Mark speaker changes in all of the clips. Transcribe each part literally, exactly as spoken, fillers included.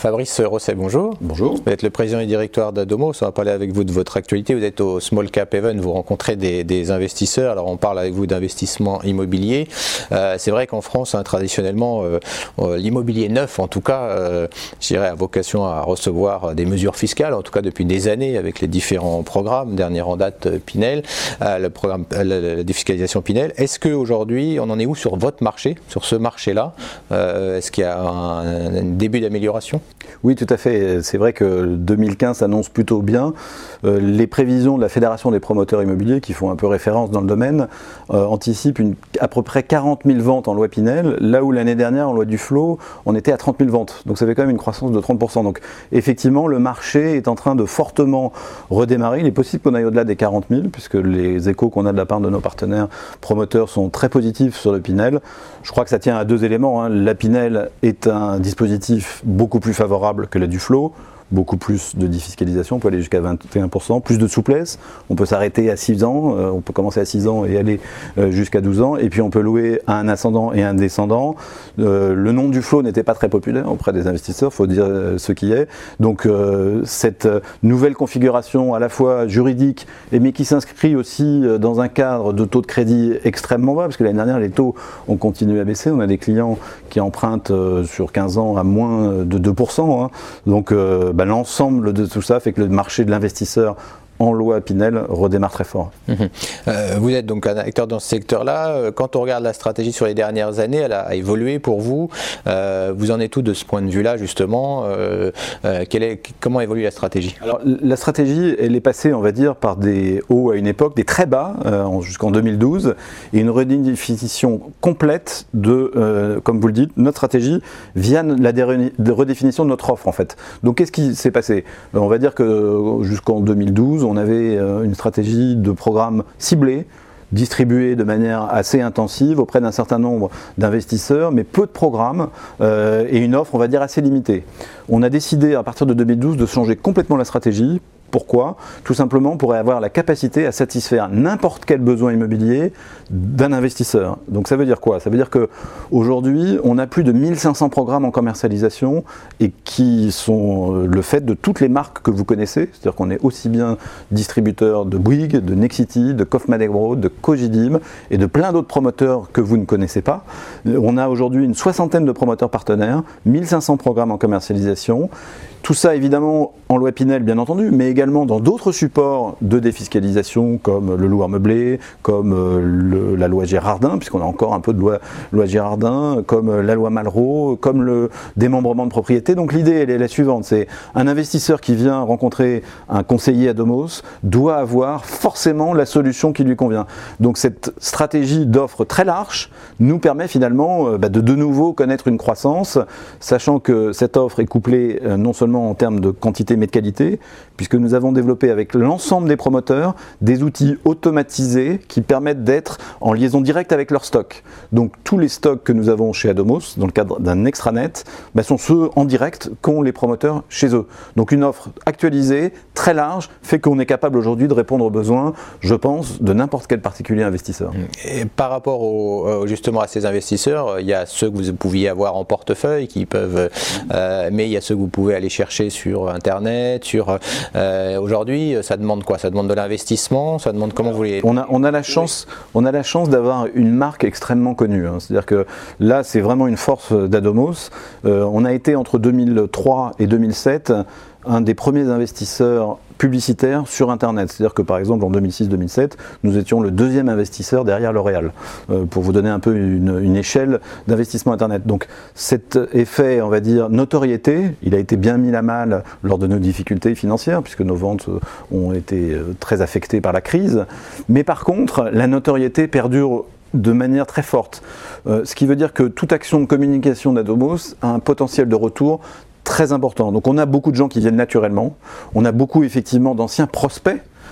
Speaker 1: Fabrice Rosset, bonjour.
Speaker 2: Bonjour.
Speaker 1: Vous êtes le président et directeur d'Adomos. On va parler avec vous de votre actualité. Vous êtes au Small Cap Event, vous rencontrez des, des investisseurs. Alors on parle avec vous d'investissement immobilier. Euh, c'est vrai qu'en France, hein, traditionnellement, euh, euh, l'immobilier neuf, en tout cas, euh, je dirais, a vocation à recevoir des mesures fiscales, en tout cas depuis des années avec les différents programmes. Dernière en date, euh, Pinel, euh, le programme, euh, la, la défiscalisation Pinel. Est-ce qu'aujourd'hui, on en est où sur votre marché, sur ce marché-là? euh, Est-ce qu'il y a un, un début d'amélioration?
Speaker 2: Oui, tout à fait. C'est vrai que deux mille quinze s'annonce plutôt bien. Euh, les prévisions de la Fédération des promoteurs immobiliers, qui font un peu référence dans le domaine, euh, anticipent une, à peu près quarante mille ventes en loi Pinel, là où l'année dernière, en loi Duflot, on était à trente mille ventes. Donc ça fait quand même une croissance de trente pour cent. Donc effectivement, le marché est en train de fortement redémarrer. Il est possible qu'on aille au-delà des quarante mille, puisque les échos qu'on a de la part de nos partenaires promoteurs sont très positifs sur le Pinel. Je crois que ça tient à deux éléments, hein. La Pinel est un dispositif beaucoup plus favorable que la Duflot, beaucoup plus de défiscalisation, on peut aller jusqu'à vingt et un pour cent, plus de souplesse, on peut s'arrêter à six ans, euh, on peut commencer à six ans et aller euh, jusqu'à douze ans, et puis on peut louer à un ascendant et un descendant. Euh, le nom Duflot n'était pas très populaire auprès des investisseurs, il faut dire euh, ce qui est. Donc euh, cette euh, nouvelle configuration à la fois juridique, mais qui s'inscrit aussi euh, dans un cadre de taux de crédit extrêmement bas, parce que l'année dernière les taux ont continué à baisser, on a des clients qui empruntent euh, sur quinze ans à moins de deux pour cent, hein. Donc euh, bah, l'ensemble de tout ça fait que le marché de l'investisseur en loi Pinel redémarre très fort.
Speaker 1: Mmh. Euh, vous êtes donc un acteur dans ce secteur-là. Quand on regarde la stratégie sur les dernières années, elle a évolué pour vous. Euh, vous en êtes où de ce point de vue-là, justement? euh, euh, quelle est, Comment évolue la stratégie?
Speaker 2: Alors, la stratégie, elle est passée, on va dire, par des hauts à une époque, des très bas, euh, jusqu'en deux mille douze, et une redéfinition complète de, euh, comme vous le dites, notre stratégie via la redéfinition de notre offre, en fait. Donc, qu'est-ce qui s'est passé? On va dire que jusqu'en deux mille douze, on avait une stratégie de programme ciblé, distribué de manière assez intensive auprès d'un certain nombre d'investisseurs, mais peu de programmes euh, et une offre, on va dire, assez limitée. On a décidé à partir de deux mille douze de changer complètement la stratégie. Pourquoi? Tout simplement pour avoir la capacité à satisfaire n'importe quel besoin immobilier d'un investisseur. Donc ça veut dire quoi? Ça veut dire qu'aujourd'hui, on a plus de mille cinq cents programmes en commercialisation et qui sont le fait de toutes les marques que vous connaissez. C'est-à-dire qu'on est aussi bien distributeur de Bouygues, de Nexity, de Kaufman et Broad, de Cogidim et de plein d'autres promoteurs que vous ne connaissez pas. On a aujourd'hui une soixantaine de promoteurs partenaires, mille cinq cents programmes en commercialisation. Tout ça évidemment en loi Pinel bien entendu, mais également dans d'autres supports de défiscalisation comme le loueur meublé, comme le, la loi Girardin, puisqu'on a encore un peu de loi, loi Girardin, comme la loi Malraux, comme le démembrement de propriété. Donc l'idée elle est la suivante, c'est un investisseur qui vient rencontrer un conseiller Adomos doit avoir forcément la solution qui lui convient. Donc cette stratégie d'offre très large nous permet finalement bah, de de nouveau connaître une croissance, sachant que cette offre est couplée euh, non seulement en termes de quantité mais de qualité, puisque nous avons développé avec l'ensemble des promoteurs des outils automatisés qui permettent d'être en liaison directe avec leur stock. Donc tous les stocks que nous avons chez Adomos, dans le cadre d'un extranet, bah, sont ceux en direct qu'ont les promoteurs chez eux. Donc une offre actualisée, très large, fait qu'on est capable aujourd'hui de répondre aux besoins, je pense, de n'importe quel particulier investisseur.
Speaker 1: Et par rapport au, justement à ces investisseurs, il y a ceux que vous pouviez avoir en portefeuille, qui peuvent, euh, mais il y a ceux que vous pouvez aller chercher sur Internet, sur euh, aujourd'hui, ça demande quoi? Ça demande de l'investissement, ça demande comment vous les...
Speaker 2: On a, on a la chance, on a la chance d'avoir une marque extrêmement connue, hein. C'est-à-dire que là, c'est vraiment une force d'Adomos. Euh, on a été entre deux mille trois et deux mille sept un des premiers investisseurs publicitaires sur Internet. C'est-à-dire que par exemple en deux mille six deux mille sept, nous étions le deuxième investisseur derrière L'Oréal, euh, pour vous donner un peu une, une échelle d'investissement Internet. Donc cet effet, on va dire, notoriété, il a été bien mis à mal lors de nos difficultés financières, puisque nos ventes ont été très affectées par la crise. Mais par contre, la notoriété perdure de manière très forte. Euh, ce qui veut dire que toute action de communication d'Adomos a un potentiel de retour très important. Donc on a beaucoup de gens qui viennent naturellement, on a beaucoup effectivement d'anciens prospects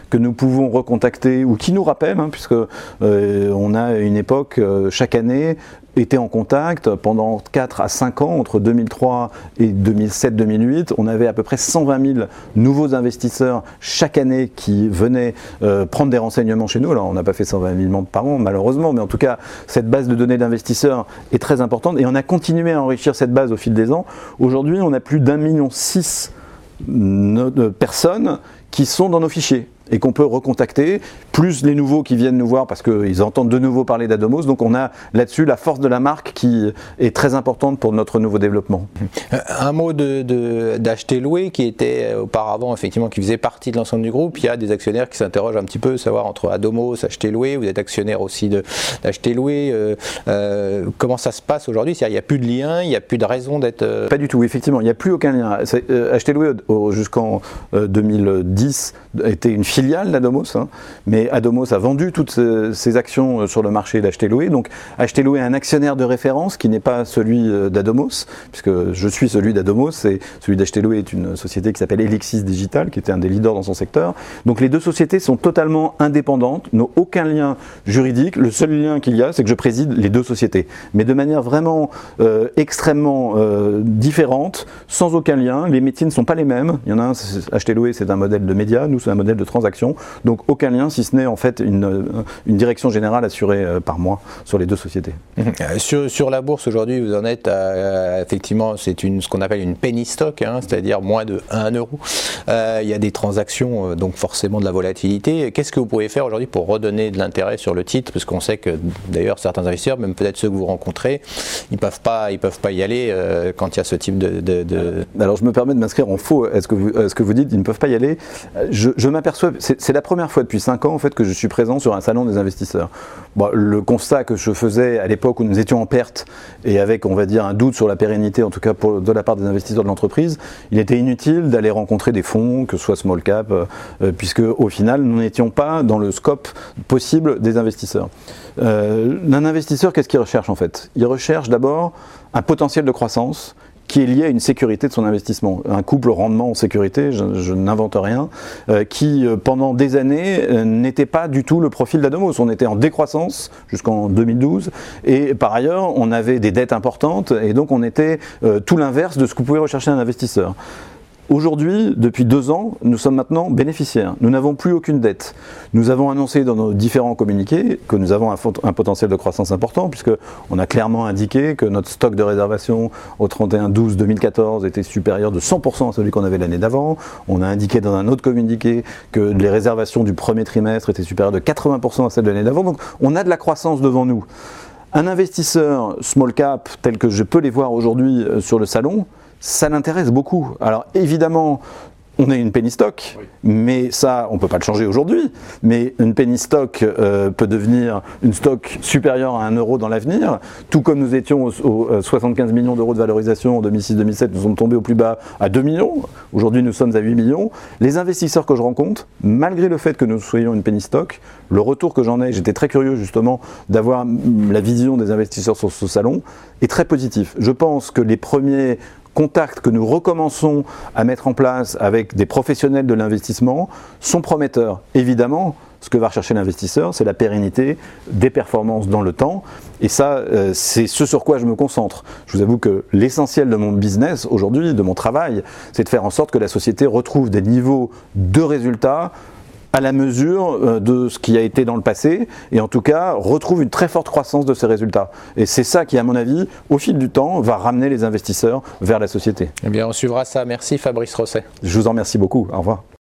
Speaker 2: que nous pouvons recontacter ou qui nous rappellent, hein, puisque euh, on a une époque, euh, chaque année, était en contact pendant quatre à cinq ans, entre deux mille trois et deux mille sept deux mille huit. On avait à peu près cent vingt mille nouveaux investisseurs chaque année qui venaient euh, prendre des renseignements chez nous. Alors on n'a pas fait cent vingt mille membres par an malheureusement, mais en tout cas cette base de données d'investisseurs est très importante et on a continué à enrichir cette base au fil des ans. Aujourd'hui on a plus d'un million six de personnes qui sont dans nos fichiers et qu'on peut recontacter, plus les nouveaux qui viennent nous voir parce qu'ils entendent de nouveau parler d'Adomos. Donc on a là-dessus la force de la marque qui est très importante pour notre nouveau développement.
Speaker 1: Un mot de, de, d'acheter-louer qui était auparavant, effectivement, qui faisait partie de l'ensemble du groupe. Il y a des actionnaires qui s'interrogent un petit peu, savoir entre Adomos, acheter-louer, vous êtes actionnaire aussi de, d'acheter-louer. Euh, euh, comment ça se passe aujourd'hui? C'est-à-dire, il n'y a plus de lien, il n'y a plus de raison d'être... Euh...
Speaker 2: Pas du tout, effectivement, il n'y a plus aucun lien. Euh, acheter-louer jusqu'en euh, deux mille dix était une filiale d'Adomos, hein, mais Adomos a vendu toutes ses, ses actions sur le marché d'acheter-louer. Donc acheter-louer est un actionnaire de référence qui n'est pas celui d'Adomos, puisque je suis celui d'Adomos et celui d'acheter-louer est une société qui s'appelle Elixis Digital, qui était un des leaders dans son secteur. Donc les deux sociétés sont totalement indépendantes, n'ont aucun lien juridique. Le seul lien qu'il y a, c'est que je préside les deux sociétés, mais de manière vraiment euh, extrêmement euh, différente, sans aucun lien. Les métiers ne sont pas les mêmes. Il y en a un, acheter-louer, c'est un modèle de média, nous c'est un modèle de transaction. Donc aucun lien, si ce n'est en fait une, une direction générale assurée par mois sur les deux sociétés.
Speaker 1: Mmh. Sur, sur la bourse aujourd'hui, vous en êtes à, à, effectivement, c'est une, ce qu'on appelle une penny stock, hein, c'est-à-dire moins de un euro. Euh, il y a des transactions, donc forcément de la volatilité. Qu'est-ce que vous pouvez faire aujourd'hui pour redonner de l'intérêt sur le titre? Parce qu'on sait que d'ailleurs certains investisseurs, même peut-être ceux que vous rencontrez, ils ne peuvent pas, ils peuvent pas y aller euh, quand il y a ce type de, de, de...
Speaker 2: Alors je me permets de m'inscrire en faux à ce que vous, à ce que vous dites, ils ne peuvent pas y aller. Je, je m'aperçois, c'est, c'est la première fois depuis cinq ans en fait, que je suis présent sur un salon des investisseurs. Bon, le constat que je faisais à l'époque où nous étions en perte et avec, on va dire, un doute sur la pérennité, en tout cas pour, de la part des investisseurs de l'entreprise, il était inutile d'aller rencontrer des fonds, que ce soit small cap, euh, puisque au final, nous n'étions pas dans le scope possible des investisseurs. Euh, un investisseur, qu'est-ce qu'il recherche en fait? Il recherche d'abord un potentiel de croissance qui est lié à une sécurité de son investissement. Un couple rendement en sécurité, je, je n'invente rien, euh, qui euh, pendant des années euh, n'était pas du tout le profil d'Adomos. On était en décroissance jusqu'en deux mille douze et par ailleurs on avait des dettes importantes et donc on était euh, tout l'inverse de ce que pouvait rechercher un investisseur. Aujourd'hui, depuis deux ans, nous sommes maintenant bénéficiaires. Nous n'avons plus aucune dette. Nous avons annoncé dans nos différents communiqués que nous avons un, un potentiel de croissance important, puisqu'on a clairement indiqué que notre stock de réservation au trente et un douze deux mille quatorze était supérieur de cent pour cent à celui qu'on avait l'année d'avant. On a indiqué dans un autre communiqué que les réservations du premier trimestre étaient supérieures de quatre-vingts pour cent à celles de l'année d'avant. Donc on a de la croissance devant nous. Un investisseur small cap, tel que je peux les voir aujourd'hui sur le salon, ça l'intéresse beaucoup. Alors évidemment, on est une penny stock, oui. Mais ça, on ne peut pas le changer aujourd'hui. Mais une penny stock euh, peut devenir une stock supérieure à un euro dans l'avenir. Tout comme nous étions aux, aux soixante-quinze millions d'euros de valorisation en deux mille six deux mille sept, nous sommes tombés au plus bas à deux millions. Aujourd'hui, nous sommes à huit millions. Les investisseurs que je rencontre, malgré le fait que nous soyons une penny stock, le retour que j'en ai, j'étais très curieux justement d'avoir la vision des investisseurs sur ce salon, est très positif. Je pense que les premiers contacts que nous recommençons à mettre en place avec des professionnels de l'investissement sont prometteurs. Évidemment, ce que va rechercher l'investisseur, c'est la pérennité des performances dans le temps. Et ça, euh, c'est ce sur quoi je me concentre. Je vous avoue que l'essentiel de mon business aujourd'hui, de mon travail, c'est de faire en sorte que la société retrouve des niveaux de résultats à la mesure de ce qui a été dans le passé, et en tout cas retrouve une très forte croissance de ces résultats. Et c'est ça qui, à mon avis, au fil du temps, va ramener les investisseurs vers la société.
Speaker 1: Eh bien, on suivra ça. Merci Fabrice Rosset.
Speaker 2: Je vous en remercie beaucoup. Au revoir.